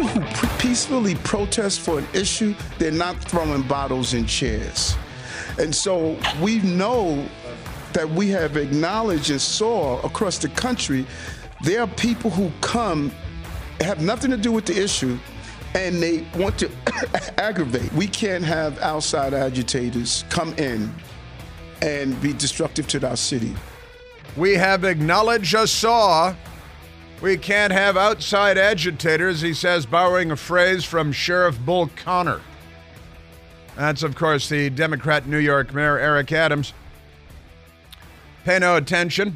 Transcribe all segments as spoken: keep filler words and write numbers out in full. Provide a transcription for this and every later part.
people who peacefully protest for an issue, they're not throwing bottles and chairs. And so we know that we have acknowledged and saw across the country, there are people who come, have nothing to do with the issue, and they want to aggravate. We can't have outside agitators come in and be destructive to our city. We have acknowledged a saw. We can't have outside agitators, he says, borrowing a phrase from Sheriff Bull Connor. That's, of course, the Democrat New York Mayor Eric Adams. Pay no attention.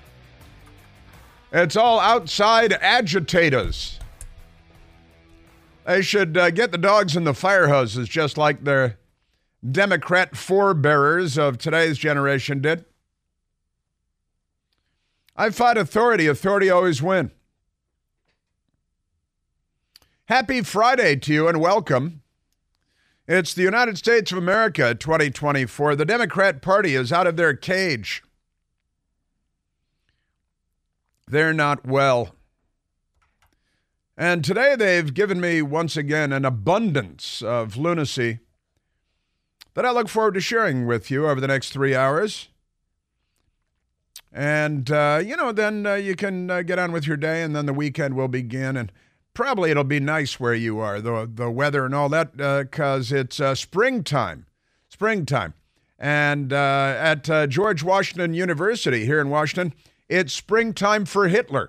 It's all outside agitators. They should uh, get the dogs in the fire hoses, just like their Democrat forebearers of today's generation did. I fight authority. Authority always win. Happy Friday to you and welcome. It's the United States of America twenty twenty-four. The Democrat Party is out of their cage. They're not well. And today they've given me, once again, an abundance of lunacy that I look forward to sharing with you over the next three hours. And, uh, you know, then uh, you can uh, get on with your day, and then the weekend will begin. And probably it'll be nice where you are, the, the weather and all that, because uh, it's uh, springtime. Springtime. And uh, at uh, George Washington University here in Washington, it's springtime for Hitler.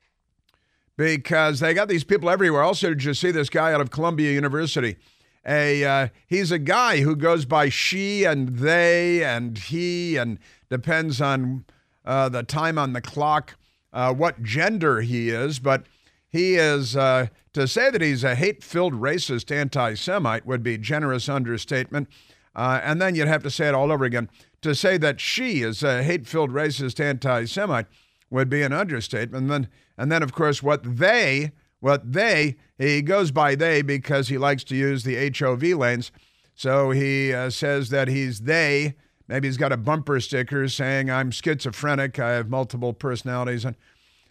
Because they got these people everywhere. Also, did you see this guy out of Columbia University? A uh, he's a guy who goes by she and they and he, and depends on uh, the time on the clock, uh, what gender he is. But he is, uh, to say that he's a hate-filled racist anti-Semite would be generous understatement. Uh, and then you'd have to say it all over again. To say that she is a hate-filled racist anti-Semite would be an understatement. And then, and then, of course, what they, what they, he goes by they because he likes to use the H O V lanes. So he uh, says that he's they. Maybe he's got a bumper sticker saying, I'm schizophrenic, I have multiple personalities, and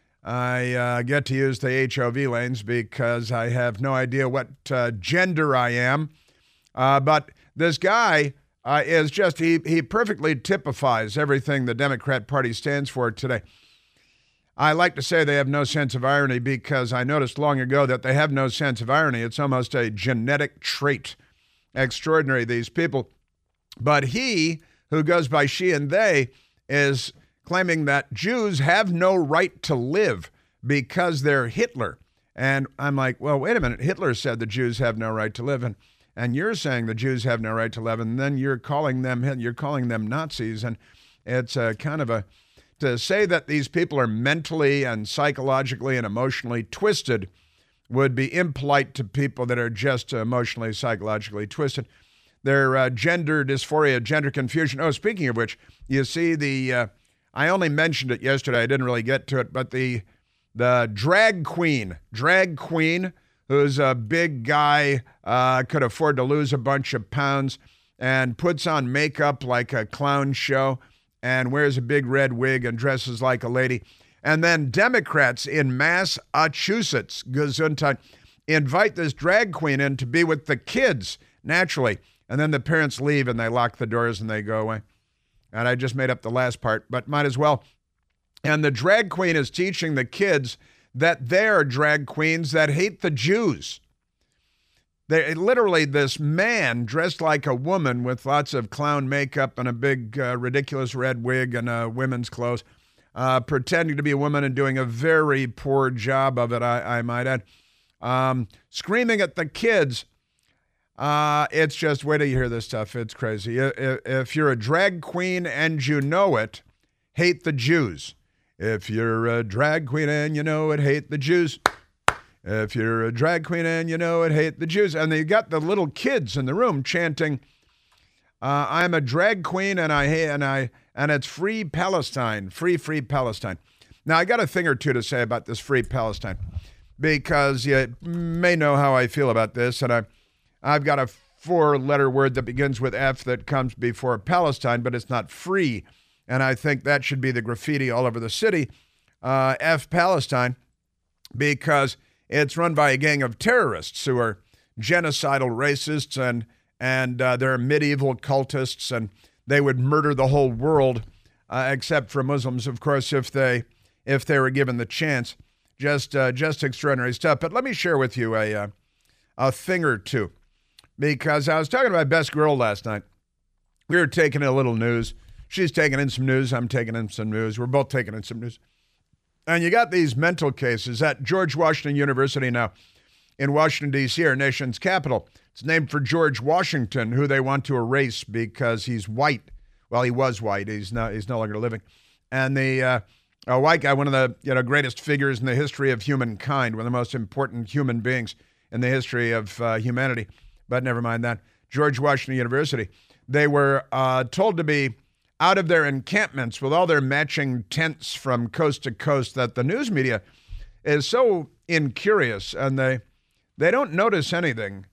I uh, get to use the H O V lanes because I have no idea what uh, gender I am. Uh, but this guy uh, is just, he, he perfectly typifies everything the Democrat Party stands for today. I like to say they have no sense of irony because I noticed long ago that they have no sense of irony. It's almost a genetic trait. Extraordinary, these people. But he, who goes by she and they, is claiming that Jews have no right to live because they're Hitler. And I'm like, well, wait a minute. Hitler said the Jews have no right to live. And, and you're saying the Jews have no right to live. And then you're calling them, you're calling them Nazis. And it's a kind of a, to say that these people are mentally and psychologically and emotionally twisted would be impolite to people that are just emotionally, psychologically twisted. Their uh, gender dysphoria, gender confusion. Oh, speaking of which, you see the, uh, I only mentioned it yesterday. I didn't really get to it, but the the drag queen, drag queen, who's a big guy, uh, could afford to lose a bunch of pounds and puts on makeup like a clown show and wears a big red wig and dresses like a lady. And then Democrats in Massachusetts, Gesundheit, invite this drag queen in to be with the kids, naturally. And then the parents leave and they lock the doors and they go away. And I just made up the last part, but might as well. And the drag queen is teaching the kids that they're drag queens that hate the Jews. They literally, this man dressed like a woman with lots of clown makeup and a big uh, ridiculous red wig and uh, women's clothes, uh, pretending to be a woman and doing a very poor job of it, I, I might add, um, screaming at the kids. Uh, it's just, wait till you hear this stuff. It's crazy. If, if you're a drag queen and you know it, hate the Jews. If you're a drag queen and you know it, hate the Jews. If you're a drag queen and you know it, hate the Jews. And they got the little kids in the room chanting, uh, I'm a drag queen and I hate, and I, and it's free Palestine, free, free Palestine. Now, I got a thing or two to say about this free Palestine because you may know how I feel about this. And I, I've got a four-letter word that begins with F that comes before Palestine, but it's not free. And I think that should be the graffiti all over the city, uh, F Palestine, because It's run by a gang of terrorists who are genocidal racists, and and uh, they're medieval cultists, and they would murder the whole world, uh, except for Muslims, of course, if they if they were given the chance. Just uh, just extraordinary stuff. But let me share with you a uh, a thing or two, because I was talking to my best girl last night. We were taking in a little news. She's taking in some news. I'm taking in some news. We're both taking in some news. And you got these mental cases at George Washington University now in Washington, D C, our nation's capital. It's named for George Washington, who they want to erase because he's white. Well, he was white. He's not. He's no longer living. And the uh, a white guy, one of the you know greatest figures in the history of humankind, one of the most important human beings in the history of uh, humanity. But never mind that. George Washington University. They were uh, told to be out of their encampments with all their matching tents from coast to coast that the news media is so incurious, and they they don't notice anything.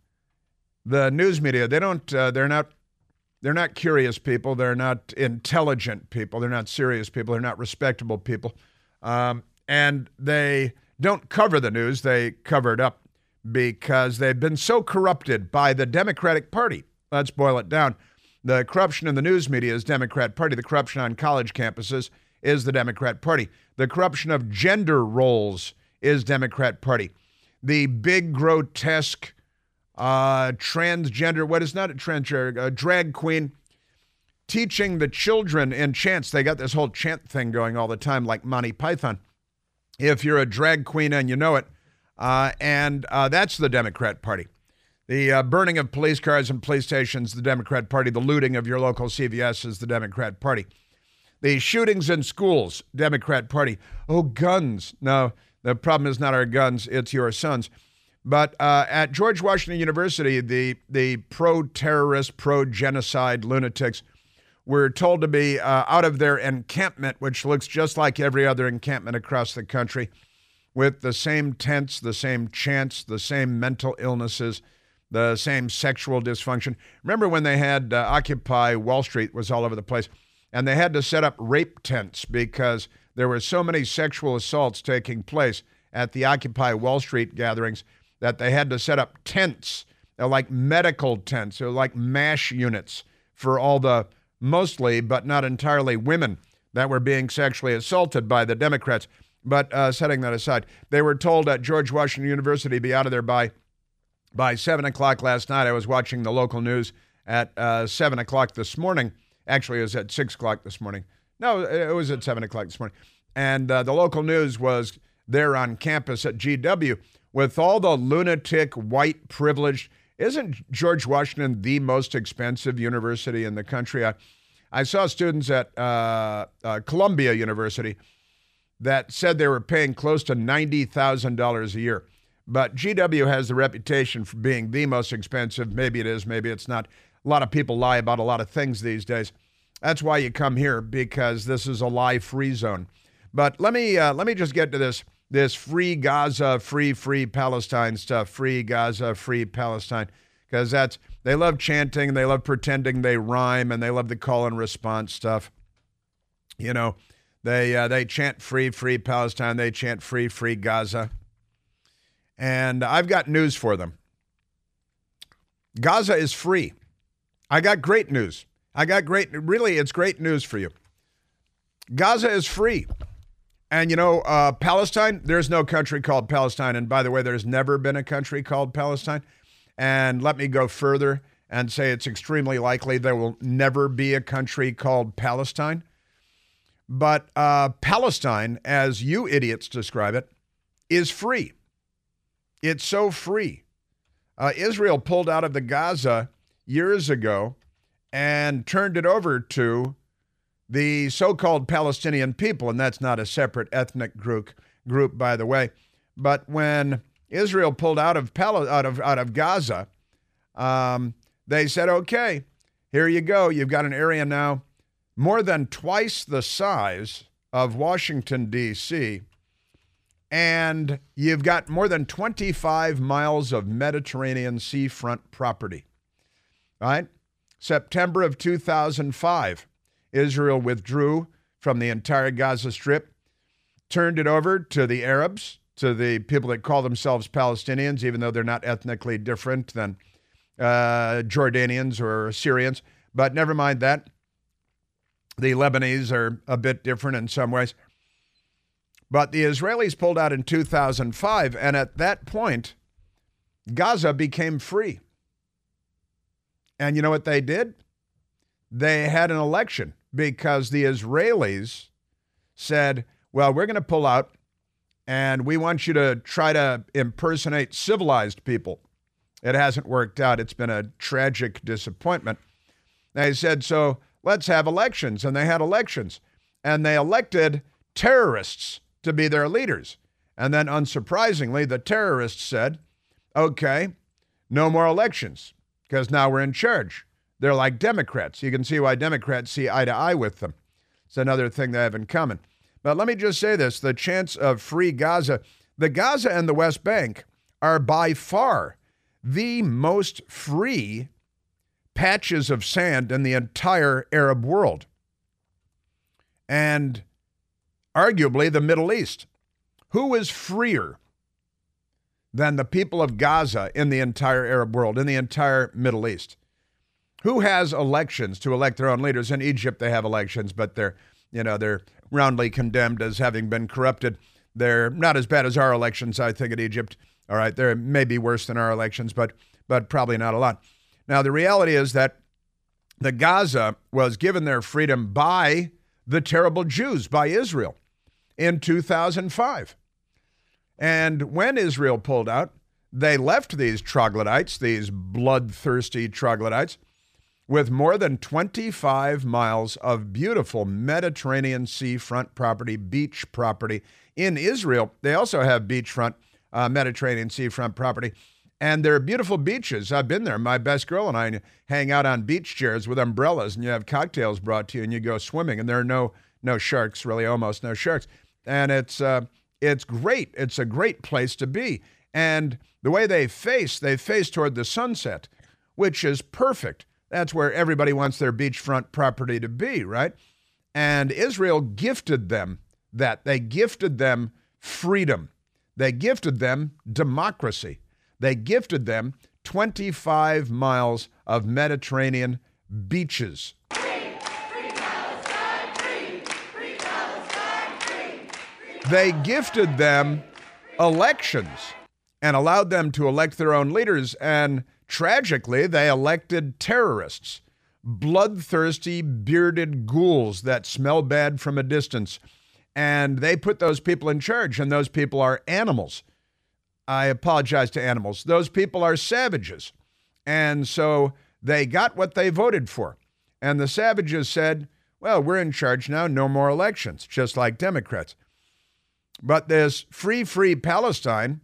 The news media, they don't, uh, they're not, they're not curious people. They're not intelligent people. They're not serious people. They're not respectable people. Um, and they don't cover the news. They cover it up because they've been so corrupted by the Democratic Party. Let's boil it down. The corruption in the news media is Democrat Party. The corruption on college campuses is the Democrat Party. The corruption of gender roles is Democrat Party. The big, grotesque, uh, transgender, what is not a transgender, a drag queen, teaching the children in chants. They got this whole chant thing going all the time, like Monty Python. If you're a drag queen and you know it, uh, and uh, that's the Democrat Party. The uh, burning of police cars and police stations, the Democrat Party. The looting of your local C V S is the Democrat Party. The shootings in schools, Democrat Party. Oh, guns. No, the problem is not our guns, it's your sons. But uh, at George Washington University, the, the pro-terrorist, pro-genocide lunatics were told to be uh, out of their encampment, which looks just like every other encampment across the country, with the same tents, the same chants, the same mental illnesses, the same sexual dysfunction. Remember when they had uh, Occupy Wall Street was all over the place, and they had to set up rape tents because there were so many sexual assaults taking place at the Occupy Wall Street gatherings that they had to set up tents, uh, like medical tents, or like MASH units for all the mostly, but not entirely, women that were being sexually assaulted by the Democrats. But uh, setting that aside, they were told at George Washington University to be out of there by By seven o'clock last night. I was watching the local news at uh, seven o'clock this morning. Actually, it was at six o'clock this morning. No, it was at seven o'clock this morning. And uh, the local news was there on campus at G W with all the lunatic, white, privileged. Isn't George Washington the most expensive university in the country? I, I saw students at uh, uh, Columbia University that said they were paying close to ninety thousand dollars a year. But G W has the reputation for being the most expensive. Maybe it is, maybe it's not. A lot of people lie about a lot of things these days. That's why you come here, because this is a lie-free zone. But let me uh, let me just get to this this free Gaza, free free Palestine stuff, free Gaza, free Palestine, because that's they love chanting, they love pretending they rhyme, and they love the call and response stuff. You know, they uh, they chant free free Palestine, they chant free free Gaza. And I've got news for them. Gaza is free. I got great news. I got great, really, it's great news for you. Gaza is free. And, you know, uh, Palestine, there's no country called Palestine. And by the way, there's never been a country called Palestine. And let me go further and say it's extremely likely there will never be a country called Palestine. But uh, Palestine, as you idiots describe it, is free. It's so free. Uh, Israel pulled out of the Gaza years ago and turned it over to the so-called Palestinian people, and that's not a separate ethnic group, group, by the way. But when Israel pulled out of Pal- out of out of Gaza, um, they said, "Okay, here you go. You've got an area now more than twice the size of Washington, D C, and you've got more than twenty-five miles of Mediterranean seafront property." Right? September of two thousand five. Israel withdrew from the entire Gaza Strip, turned it over to the Arabs, to the people that call themselves Palestinians, even though they're not ethnically different than uh, Jordanians or Syrians. But never mind that. The Lebanese are a bit different in some ways. But the Israelis pulled out in two thousand five, and at that point, Gaza became free. And you know what they did? They had an election because the Israelis said, well, we're going to pull out, and we want you to try to impersonate civilized people. It hasn't worked out. It's been a tragic disappointment. They said, so let's have elections. And they had elections. And they elected terrorists to be their leaders. And then, unsurprisingly, the terrorists said, okay, no more elections, because now we're in charge. They're like Democrats. You can see why Democrats see eye to eye with them. It's another thing they have in common. But let me just say this, the chance of free Gaza, the Gaza and the West Bank are by far the most free patches of sand in the entire Arab world. And arguably the Middle East. Who is freer than the people of Gaza in the entire Arab world, in the entire Middle East? Who has elections to elect their own leaders? In Egypt, they have elections, but they're, you know, they're roundly condemned as having been corrupted. They're not as bad as our elections, I think, in Egypt. All right, they're maybe worse than our elections, but but probably not a lot. Now, the reality is that the Gaza was given their freedom by the terrible Jews, by Israel, in two thousand five. And when Israel pulled out, they left these troglodytes, these bloodthirsty troglodytes, with more than twenty-five miles of beautiful Mediterranean seafront property, beach property in Israel. They also have beachfront, uh, Mediterranean seafront property, and they're beautiful beaches. I've been there. My best girl and I hang out on beach chairs with umbrellas, and you have cocktails brought to you, and you go swimming, and there are no no sharks, really almost no sharks. And it's uh, it's great. It's a great place to be. And the way they face, they face toward the sunset, which is perfect. That's where everybody wants their beachfront property to be, right? And Israel gifted them that. They gifted them freedom. They gifted them democracy. They gifted them twenty-five miles of Mediterranean beaches. Free, free Palestine, free, free Palestine, free, free they gifted them elections and allowed them to elect their own leaders. And tragically, they elected terrorists, bloodthirsty, bearded ghouls that smell bad from a distance. And they put those people in charge, and those people are animals. I apologize to animals. Those people are savages. And so they got what they voted for. And the savages said, well, we're in charge now, no more elections, just like Democrats. But this free, free Palestine,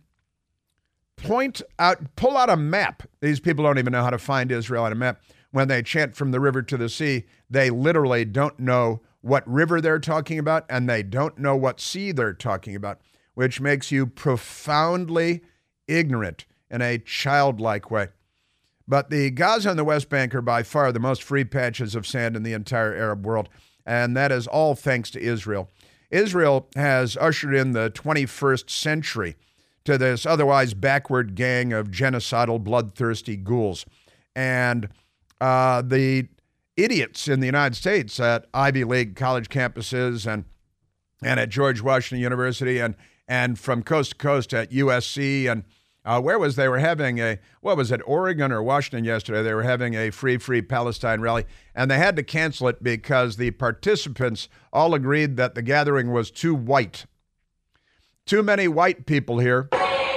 point out, pull out a map. These people don't even know how to find Israel on a map. When they chant from the river to the sea, they literally don't know what river they're talking about, and they don't know what sea they're talking about, which makes you profoundly ignorant in a childlike way. But the Gaza and the West Bank are by far the most free patches of sand in the entire Arab world, and that is all thanks to Israel. Israel has ushered in the twenty-first century to this otherwise backward gang of genocidal, bloodthirsty ghouls. And uh, the idiots in the United States at Ivy League college campuses and and at George Washington University and and from coast to coast at U S C and uh, where was they were having a, what was it, Oregon or Washington yesterday, they were having a Free, Free Palestine rally, and they had to cancel it because the participants all agreed that the gathering was too white. Too many white people here.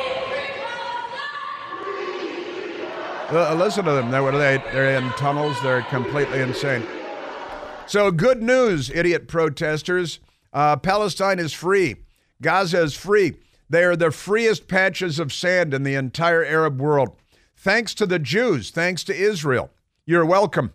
Uh, listen to them. They're, they, they're in tunnels. They're completely insane. So good news, idiot protesters. Uh, Palestine is free. Gaza is free. They are the freest patches of sand in the entire Arab world. Thanks to the Jews. Thanks to Israel. You're welcome.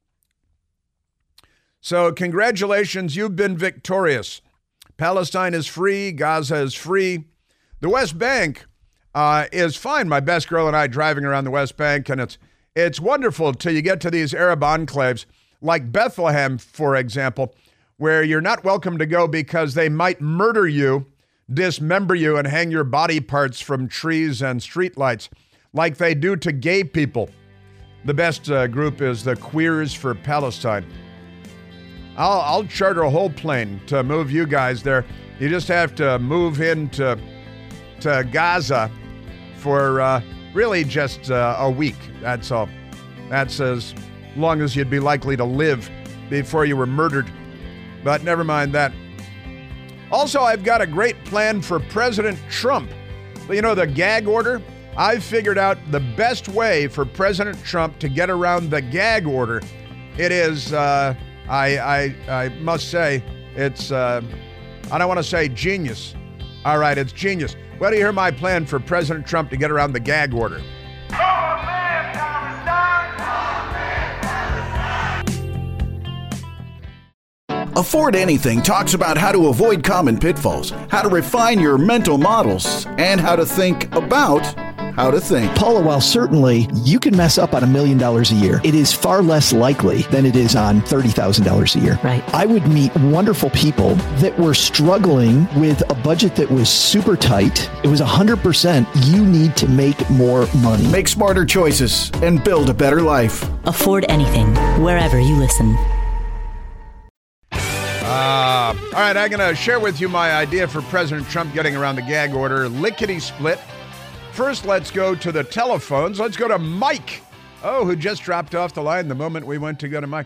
So congratulations. You've been victorious. Palestine is free. Gaza is free. The West Bank uh, is fine. My best girl and I driving around the West Bank, and it's it's wonderful till you get to these Arab enclaves, like Bethlehem, for example, where you're not welcome to go because they might murder you dismember you and hang your body parts from trees and streetlights like they do to gay people. The best uh, group is the Queers for Palestine. I'll, I'll charter a whole plane to move you guys there. You just have to move into to Gaza for uh, really just uh, a week. That's all. That's as long as you'd be likely to live before you were murdered. But never mind that. Also, I've got a great plan for President Trump. You know, the gag order? I've figured out the best way for President Trump to get around the gag order. It is, uh, I, I, I must say, it's, uh, I don't want to say genius. All right, it's genius. Well, do you hear my plan for President Trump to get around the gag order? Afford Anything talks about how to avoid common pitfalls, how to refine your mental models, and how to think about how to think. Paula, while certainly you can mess up on a million dollars a year, it is far less likely than it is on thirty thousand dollars a year. Right. I would meet wonderful people that were struggling with a budget that was super tight. It was one hundred percent you need to make more money. Make smarter choices and build a better life. Afford Anything, wherever you listen. Uh, all right, I'm going to share with you my idea for President Trump getting around the gag order. Lickety-split. First, let's go to the telephones. Let's go to Mike. Oh, who just dropped off the line the moment we went to go to Mike.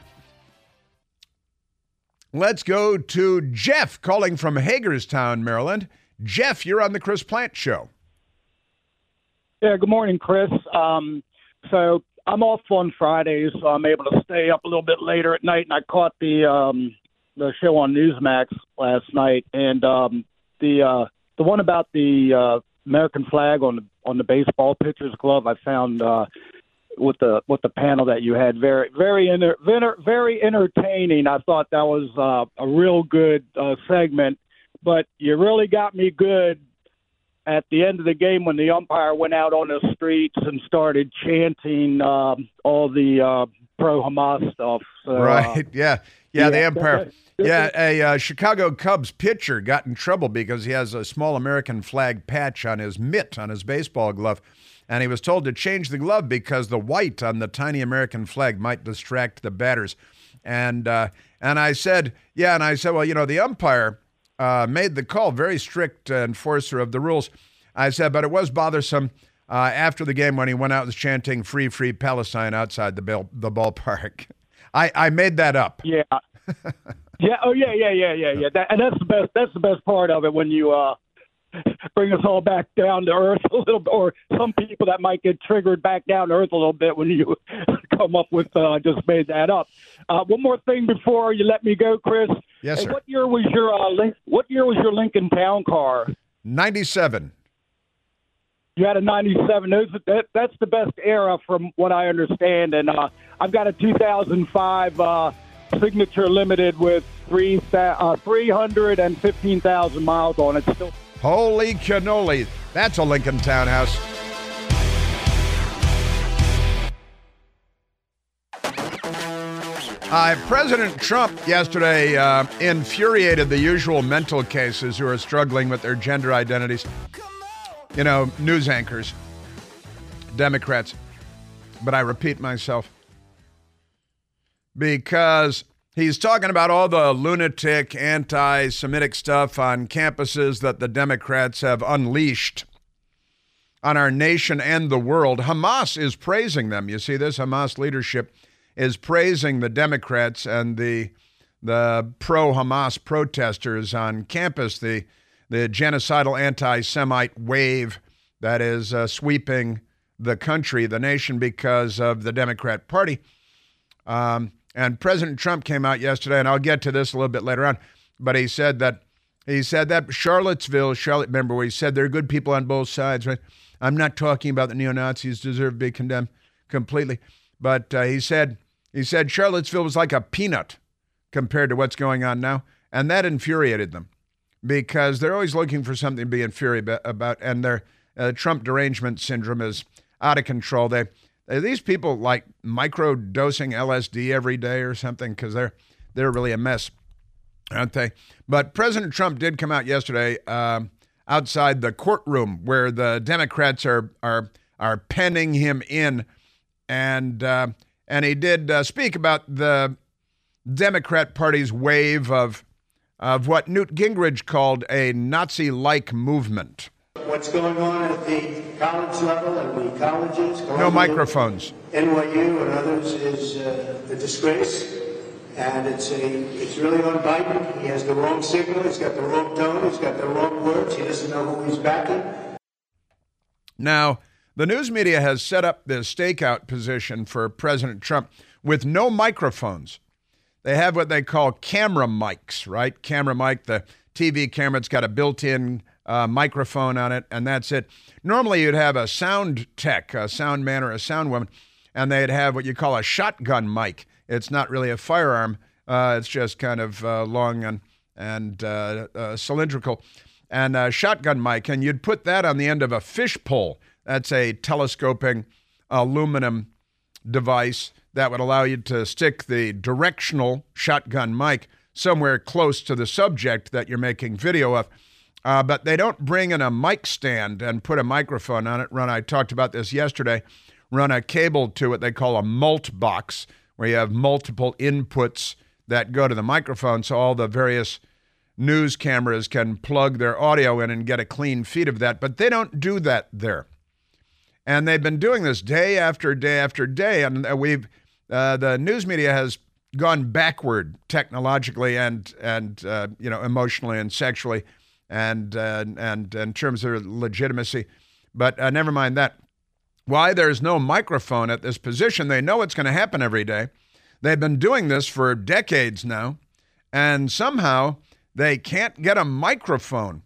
Let's go to Jeff calling from Hagerstown, Maryland. Jeff, you're on the Chris Plant Show. Yeah, good morning, Chris. Um, so I'm off on Fridays, so I'm able to stay up a little bit later at night, and I caught the um, the show on Newsmax last night, and um, the uh, the one about the uh, American flag on the on the baseball pitcher's glove, I found uh, with the with the panel that you had very very inter, very entertaining. I thought that was uh, a real good uh, segment, but you really got me good at the end of the game when the umpire went out on the streets and started chanting um, all the uh, pro-Hamas stuff. So, right? Uh, yeah. Yeah, yeah, the umpire. Yeah, a uh, Chicago Cubs pitcher got in trouble because he has a small American flag patch on his mitt, on his baseball glove. And he was told to change the glove because the white on the tiny American flag might distract the batters. And uh, and I said, yeah, and I said, well, you know, the umpire uh, made the call, very strict uh, enforcer of the rules. I said, but it was bothersome uh, after the game when he went out and was chanting "Free, Free Palestine" outside the ball, the ballpark. I, I made that up. Yeah. yeah. Oh, yeah, yeah, yeah, yeah, yeah. That, and that's the best. That's the best part of it when you uh, bring us all back down to earth a little bit, or some people that might get triggered back down to earth a little bit when you come up with. Uh, just made that up. Uh, one more thing before you let me go, Chris. Yes, hey, sir. What year was your uh, Link, What year was your Lincoln Town Car? ninety-seven. You had a ninety-seven. Those, that, that's the best era from what I understand. And uh, I've got a two thousand five uh, Signature Limited with three uh, three hundred fifteen thousand miles on it. Still. Holy cannoli. That's a Lincoln Townhouse. Uh, President Trump yesterday uh, infuriated the usual mental cases who are struggling with their gender identities. You know, news anchors, Democrats. But I repeat myself. Because he's talking about all the lunatic, anti-Semitic stuff on campuses that the Democrats have unleashed on our nation and the world. Hamas is praising them. You see this? Hamas leadership is praising the Democrats and the the pro-Hamas protesters on campus, the the genocidal anti-Semite wave that is uh, sweeping the country, the nation, because of the Democrat Party. Um, and President Trump came out yesterday, and I'll get to this a little bit later on, but he said that he said that Charlottesville, Charlotte, remember where he said there are good people on both sides, right? I'm not talking about the neo-Nazis deserve to be condemned completely, but uh, he said he said Charlottesville was like a peanut compared to what's going on now, and that infuriated them because they're always looking for something to be infuriated about, and their uh, Trump derangement syndrome is out of control. They Are these people like micro-dosing L S D every day or something? Because they're they're really a mess, aren't they? But President Trump did come out yesterday. Um, outside the courtroom where the Democrats are are are penning him in, and uh, and he did uh, speak about the Democrat Party's wave of of what Newt Gingrich called a Nazi-like movement. What's going on at the college level and the colleges, Columbia, no microphones, N Y U and others is uh, a disgrace, and it's a it's really on Biden. He has the wrong signal. He's got the wrong tone. He's got the wrong words. He doesn't know who he's backing. Now, the news media has set up this stakeout position for President Trump with no microphones. They have what they call camera mics, right? Camera mic, the T V camera, it's got a built-in uh, microphone on it, and that's it. Normally, you'd have a sound tech, a sound man or a sound woman, and they'd have what you call a shotgun mic. It's not really a firearm. Uh, it's just kind of uh, long and, and uh, uh, cylindrical, and a shotgun mic, and you'd put that on the end of a fish pole. That's a telescoping aluminum device that would allow you to stick the directional shotgun mic somewhere close to the subject that you're making video of. Uh, but they don't bring in a mic stand and put a microphone on it. Run, I talked about this yesterday, run a cable to what they call a mult box, where you have multiple inputs that go to the microphone, so all the various news cameras can plug their audio in and get a clean feed of that. But they don't do that there. And they've been doing this day after day after day, and we've uh, the news media has gone backward technologically and and uh, you know emotionally and sexually, and uh, and in terms of legitimacy. But uh, never mind that. Why there's no microphone at this position? They know it's going to happen every day. They've been doing this for decades now, and somehow they can't get a microphone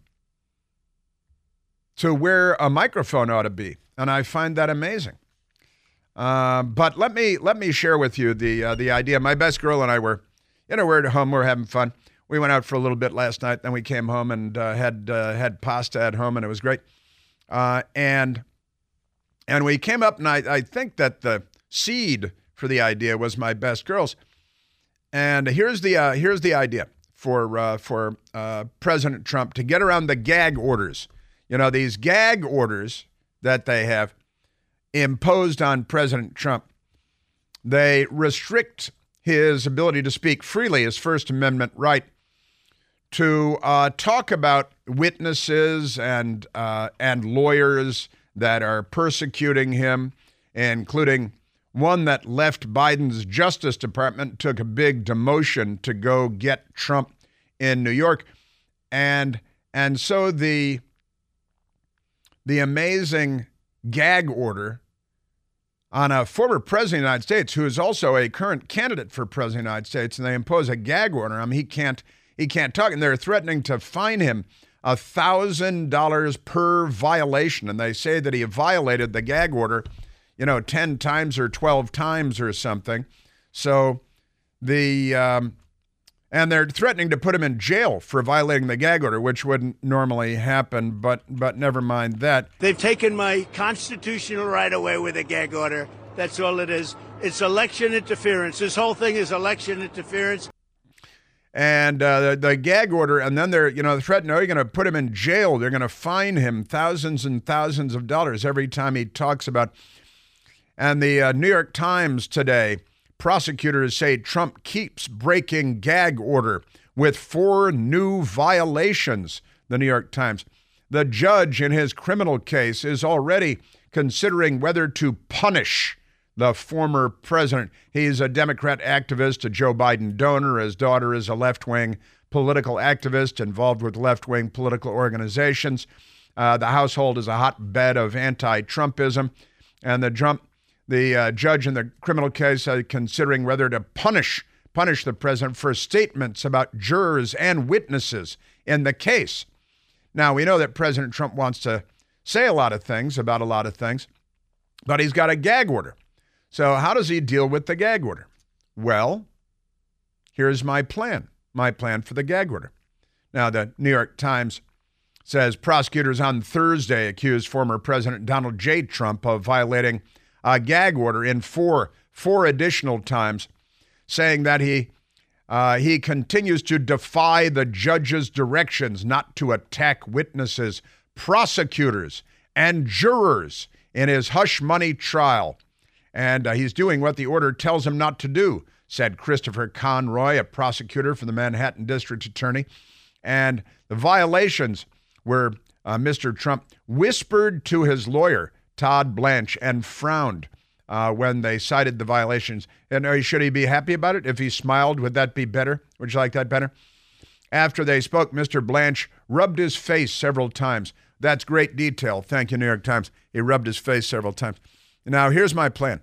to where a microphone ought to be. And I find that amazing. Uh, but let me let me share with you the uh, the idea. My best girl and I were, you know, we're at home, we're having fun. We went out for a little bit last night, then we came home and uh, had uh, had pasta at home, and it was great. Uh, and and we came up, and I, I think that the seed for the idea was my best girl's. And here's the uh, here's the idea for uh, for uh, President Trump to get around the gag orders. You know, these gag orders that they have imposed on President Trump. They restrict his ability to speak freely, his First Amendment right, to uh, talk about witnesses and uh, and lawyers that are persecuting him, including one that left Biden's Justice Department, took a big demotion to go get Trump in New York. And and so the the amazing gag order on a former president of the United States who is also a current candidate for president of the United States, and they impose a gag order. I mean, he can't he can't talk, and they're threatening to fine him one thousand dollars per violation, and they say that he violated the gag order, you know, ten times or twelve times or something. So the um, and they're threatening to put him in jail for violating the gag order, which wouldn't normally happen, but but never mind that. They've taken my constitutional right away with a gag order. That's all it is. It's election interference. This whole thing is election interference. And uh, the, the gag order, and then they're, you know, threatening, oh, you're going to put him in jail. They're going to fine him thousands and thousands of dollars every time he talks about. And the uh, New York Times today, prosecutors say Trump keeps breaking gag order with four new violations, the New York Times. The judge in his criminal case is already considering whether to punish the former president. He's a Democrat activist, a Joe Biden donor. His daughter is a left-wing political activist involved with left-wing political organizations. Uh, the household is a hotbed of anti-Trumpism. And the Trump The uh, judge in the criminal case uh, considering whether to punish punish the president for statements about jurors and witnesses in the case. Now, we know that President Trump wants to say a lot of things about a lot of things, but he's got a gag order. So how does he deal with the gag order? Well, here's my plan, my plan for the gag order. Now, the New York Times says prosecutors on Thursday accused former President Donald J. Trump of violating a gag order in four, four additional times, saying that he Uh, he continues to defy the judge's directions not to attack witnesses, prosecutors, and jurors in his hush money trial. And uh, he's doing what the order tells him not to do, said Christopher Conroy, a prosecutor for the Manhattan District Attorney. And the violations were uh, Mister Trump whispered to his lawyer, Todd Blanche, and frowned uh, when they cited the violations. And uh, should he be happy about it? If he smiled, would that be better? Would you like that better? After they spoke, Mister Blanche rubbed his face several times. That's great detail. Thank you, New York Times. He rubbed his face several times. Now, here's my plan,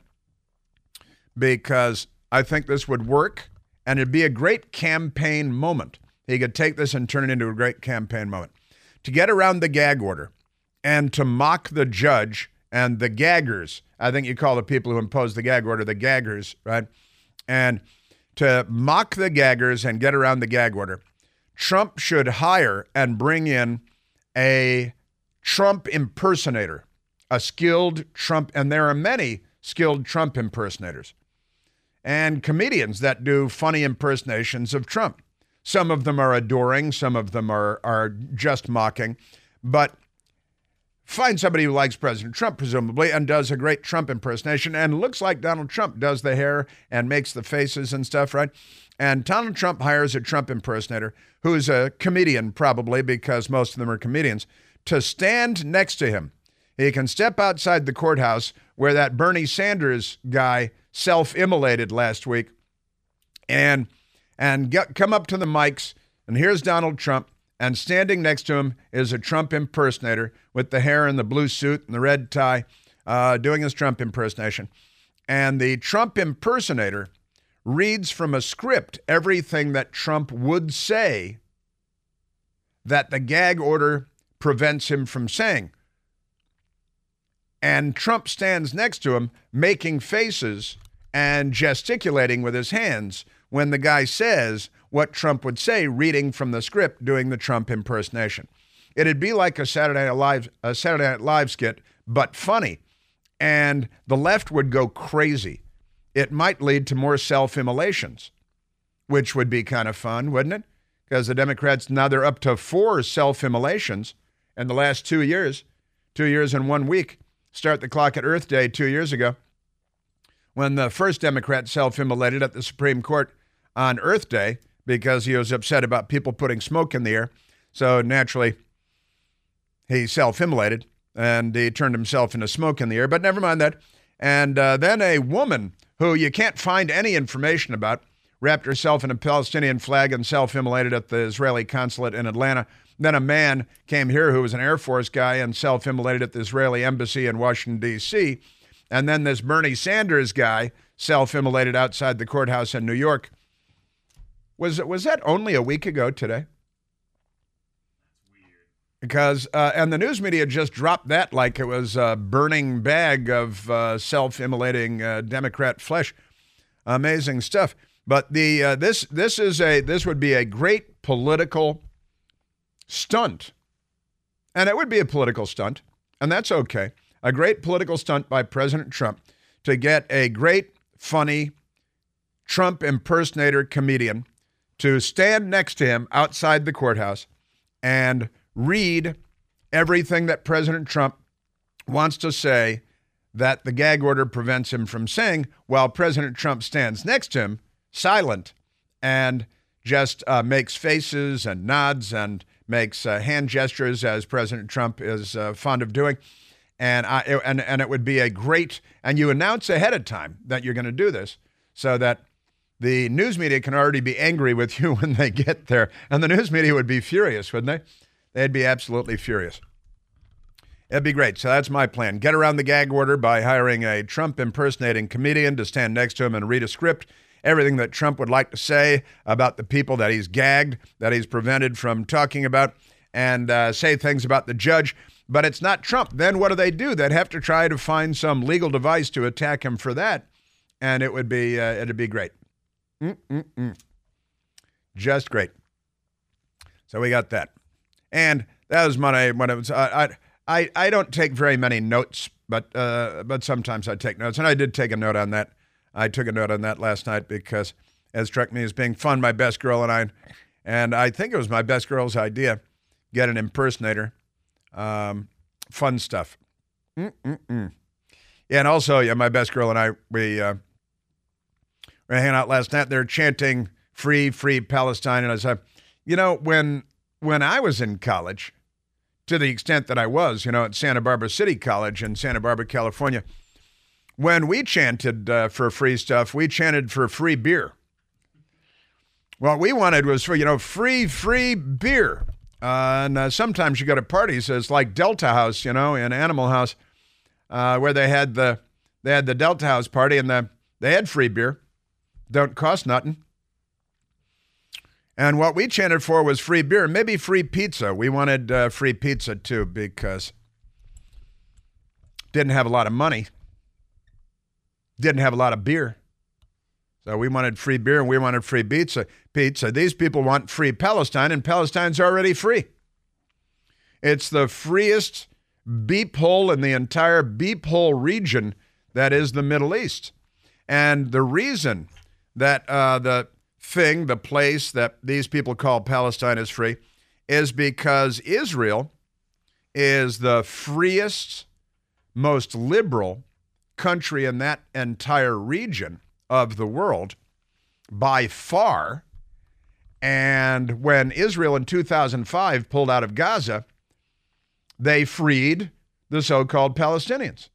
because I think this would work, and it'd be a great campaign moment. He could take this and turn it into a great campaign moment. To get around the gag order and to mock the judge and the gaggers, I think you call the people who impose the gag order the gaggers, right? And to mock the gaggers and get around the gag order, Trump should hire and bring in a Trump impersonator, a skilled Trump, and there are many skilled Trump impersonators, and comedians that do funny impersonations of Trump. Some of them are adoring, some of them are, are just mocking, but find somebody who likes President Trump, presumably, and does a great Trump impersonation and looks like Donald Trump, does the hair and makes the faces and stuff, right? And Donald Trump hires a Trump impersonator who's a comedian, probably, because most of them are comedians, to stand next to him. He can step outside the courthouse where that Bernie Sanders guy self-immolated last week and and get, come up to the mics, and here's Donald Trump, and standing next to him is a Trump impersonator with the hair and the blue suit and the red tie, uh, doing his Trump impersonation. And the Trump impersonator reads from a script everything that Trump would say that the gag order prevents him from saying. And Trump stands next to him, making faces and gesticulating with his hands when the guy says what Trump would say, reading from the script, doing the Trump impersonation. It'd be like a Saturday Night Live, a Saturday Night Live skit, but funny. And the left would go crazy. It might lead to more self-immolations, which would be kind of fun, wouldn't it? Because the Democrats, now they're up to four self-immolations in the last two years, two years and one week. Start the clock at Earth Day two years ago, when the first Democrat self-immolated at the Supreme Court on Earth Day because he was upset about people putting smoke in the air. So naturally, he self-immolated, and he turned himself into smoke in the air. But never mind that. And uh, then a woman who you can't find any information about wrapped herself in a Palestinian flag and self-immolated at the Israeli consulate in Atlanta. Then a man came here who was an Air Force guy and self-immolated at the Israeli embassy in Washington, D C And then this Bernie Sanders guy self-immolated outside the courthouse in New York. Was was that only a week ago today? That's weird. Because, uh, and the news media just dropped that like it was a burning bag of uh, self-immolating uh, Democrat flesh. Amazing stuff. But the uh, this this is a this would be a great political stunt, and it would be a political stunt, and that's okay. A great political stunt by President Trump to get a great, funny Trump impersonator comedian to stand next to him outside the courthouse and read everything that President Trump wants to say that the gag order prevents him from saying, while President Trump stands next to him, silent, and just uh, makes faces and nods and makes uh, hand gestures, as President Trump is uh, fond of doing. And, I, and, and it would be a great, and you announce ahead of time that you're going to do this so that the news media can already be angry with you when they get there. And the news media would be furious, wouldn't they? They'd be absolutely furious. It'd be great. So that's my plan. Get around the gag order by hiring a Trump impersonating comedian to stand next to him and read a script. Everything that Trump would like to say about the people that he's gagged, that he's prevented from talking about, and uh, say things about the judge. But it's not Trump. Then what do they do? They'd have to try to find some legal device to attack him for that, and it would be uh, it'd be great. Mm-mm-mm. Just great. So we got that, and that was my when it was. I I I don't take very many notes, but uh, but sometimes I take notes, and I did take a note on that. I took a note on that last night because has struck me as being fun. My best girl and I, and I think it was my best girl's idea, get an impersonator. Um, fun stuff. Mm-mm-mm. Yeah, and also, yeah, my best girl and I, we uh, were hanging out last night. They're chanting "Free, Free Palestine," and I said, you know, when when I was in college, to the extent that I was, you know, at Santa Barbara City College in Santa Barbara, California, when we chanted uh, for free stuff, we chanted for free beer. What we wanted was for, you know, free, free beer. Uh, and uh, sometimes you go to parties, it's like Delta House, you know, in Animal House, uh, where they had the they had the Delta House party, and the, they had free beer. Don't cost nothing. And what we chanted for was free beer, maybe free pizza. We wanted uh, free pizza, too, because didn't have a lot of money. Didn't have a lot of beer. So we wanted free beer, and we wanted free pizza. Pizza. These people want free Palestine, and Palestine's already free. It's the freest beep hole in the entire beep hole region that is the Middle East. And the reason that uh, the thing, the place that these people call Palestine is free, is because Israel is the freest, most liberal country in that entire region of the world by far. And when Israel in two thousand five pulled out of Gaza, they freed the so-called Palestinians.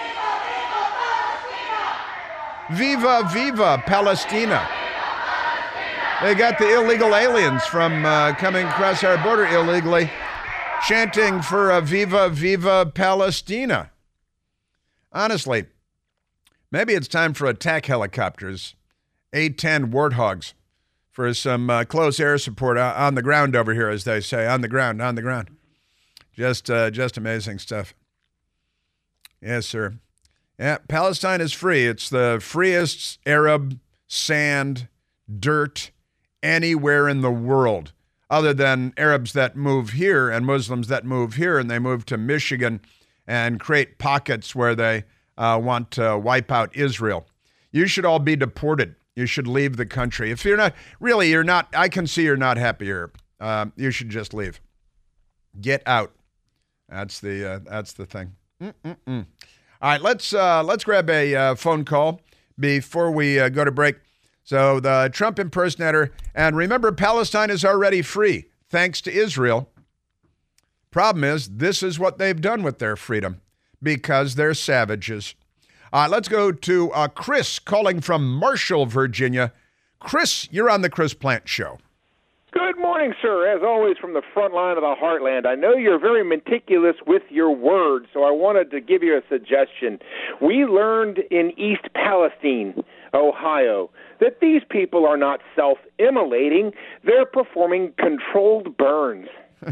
Viva, viva, Palestina. They got the illegal aliens from uh, coming across our border illegally, chanting for a Viva, Viva, Palestina. Honestly, maybe it's time for attack helicopters, A ten Warthogs, for some uh, close air support on the ground over here, as they say, on the ground, on the ground. Just, uh, just amazing stuff. Yes, sir. Yeah, Palestine is free. It's the freest Arab sand, dirt, anywhere in the world, other than Arabs that move here and Muslims that move here, and they move to Michigan and create pockets where they uh, want to wipe out Israel. You should all be deported. You should leave the country. If you're not, really, you're not, I can see you're not happy here. Uh, you should just leave. Get out. That's the, uh, that's the thing. Mm-mm-mm. All right, let's, uh, let's grab a uh, phone call before we uh, go to break. So the Trump impersonator, and remember, Palestine is already free, thanks to Israel. Problem is, this is what they've done with their freedom, because they're savages. Uh, let's go to uh, Chris calling from Marshall, Virginia. Chris, you're on the Chris Plante Show. Good morning, sir. As always, from the front line of the heartland. I know you're very meticulous with your words, so I wanted to give you a suggestion. We learned in East Palestine, Ohio, that these people are not self-immolating. They're performing controlled burns.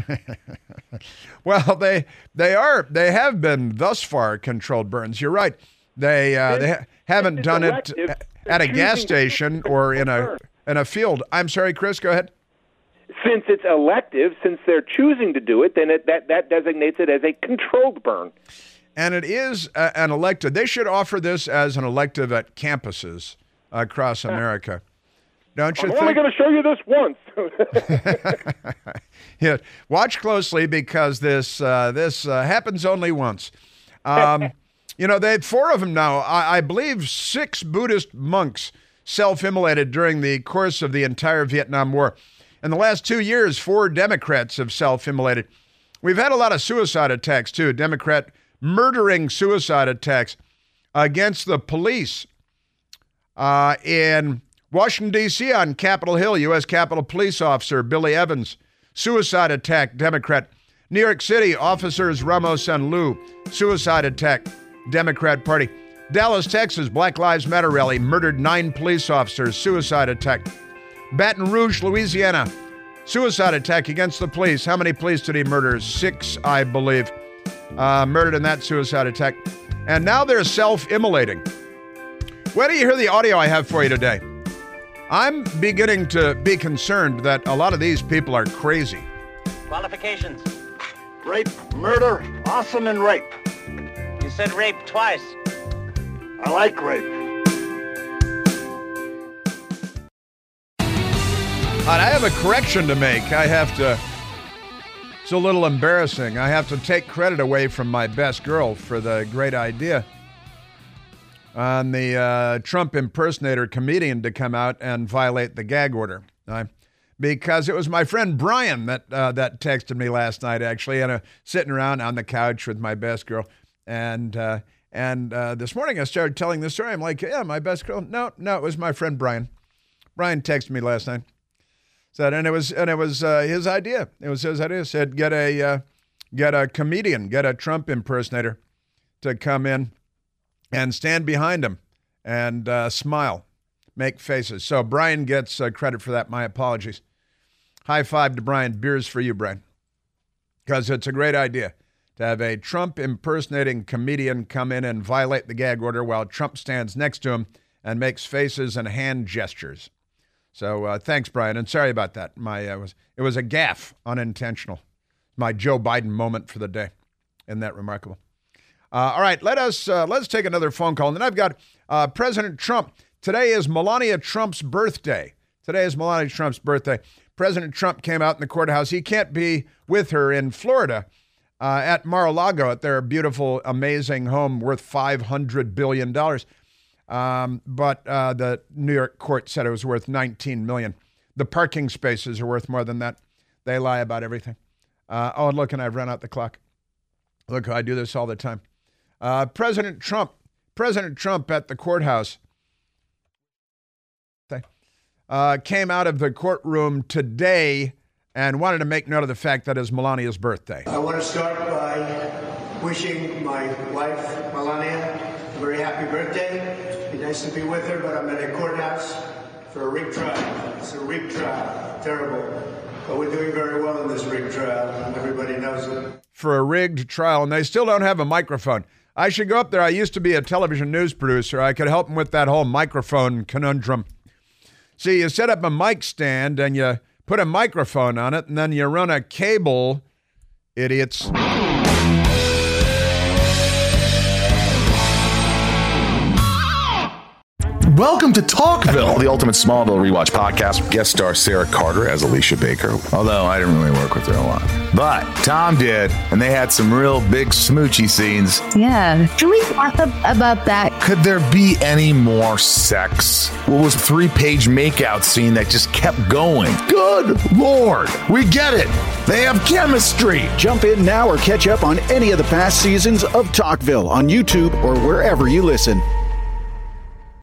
Well, they they are they have been thus far controlled burns. You're right. They uh, they ha- haven't done it at a gas station or in a in a field. I'm sorry, Chris. Go ahead. Since it's elective, since they're choosing to do it, then it, that that designates it as a controlled burn. And it is uh, an elective. They should offer this as an elective at campuses across America. Don't you I'm think? only going to show you this once. Yeah, watch closely, because this uh, this uh, happens only once. Um, you know, they four of them now. I, I believe six Buddhist monks self-immolated during the course of the entire Vietnam War. In the last two years, four Democrats have self-immolated. We've had a lot of suicide attacks, too. Democrat murdering suicide attacks against the police. Uh, in Washington, D C, on Capitol Hill, U S Capitol Police Officer Billy Evans, suicide attack, Democrat. New York City, officers Ramos and Liu, suicide attack, Democrat Party. Dallas, Texas, Black Lives Matter rally, murdered nine police officers, suicide attack. Baton Rouge, Louisiana, suicide attack against the police. How many police did he murder? Six, I believe, uh, murdered in that suicide attack. And now they're self-immolating. Wait till you hear the audio I have for you today. I'm beginning to be concerned that a lot of these people are crazy. Qualifications. Rape, murder, arson, and rape. You said rape twice. I like rape. I have a correction to make. I have to, it's a little embarrassing. I have to take credit away from my best girl for the great idea on the uh, Trump impersonator comedian to come out and violate the gag order. Uh, because it was my friend Brian that uh, that texted me last night, actually, and uh, sitting around on the couch with my best girl. And uh, and uh, this morning I started telling this story. I'm like, yeah, my best girl. No, no, it was my friend Brian. Brian texted me last night. Said, and it was and it was uh, his idea. It was his idea. Said, get a uh, get a comedian, get a Trump impersonator to come in and stand behind him and uh, smile, make faces. So Brian gets uh, credit for that. My apologies. High five to Brian. Beers for you, Brian, because it's a great idea to have a Trump impersonating comedian come in and violate the gag order while Trump stands next to him and makes faces and hand gestures. So uh, thanks, Brian, and sorry about that. My uh, was it was a gaffe, unintentional. My Joe Biden moment for the day. Isn't that remarkable? Uh, all right, let us uh, let's take another phone call. And then I've got uh, President Trump. Today is Melania Trump's birthday. Today is Melania Trump's birthday. President Trump came out in the courthouse. He can't be with her in Florida uh, at Mar-a-Lago at their beautiful, amazing home worth five hundred billion dollars. Um, but uh, the New York court said it was worth nineteen million dollars. The parking spaces are worth more than that. They lie about everything. Uh, oh, and look, and I've run out the clock. Look, I do this all the time. Uh, President Trump, President Trump at the courthouse uh, came out of the courtroom today and wanted to make note of the fact that it's Melania's birthday. I want to start by wishing my wife, Melania, a very happy birthday. It'd be nice to be with her, but I'm at a courthouse for a rigged trial. It's a rigged trial. Terrible. But we're doing very well in this rigged trial, and everybody knows it. For a rigged trial, and they still don't have a microphone. I should go up there. I used to be a television news producer. I could help them with that whole microphone conundrum. See, you set up a mic stand, and you put a microphone on it, and then you run a cable, idiots. Welcome to Talkville, the ultimate Smallville rewatch podcast. Guest star Sarah Carter as Alicia Baker, although I didn't really work with her a lot. But Tom did, and they had some real big smoochy scenes. Yeah. Can we talk about that? Could there be any more sex? What was a three-page makeout scene that just kept going? Good Lord. We get it. They have chemistry. Jump in now or catch up on any of the past seasons of Talkville on YouTube or wherever you listen.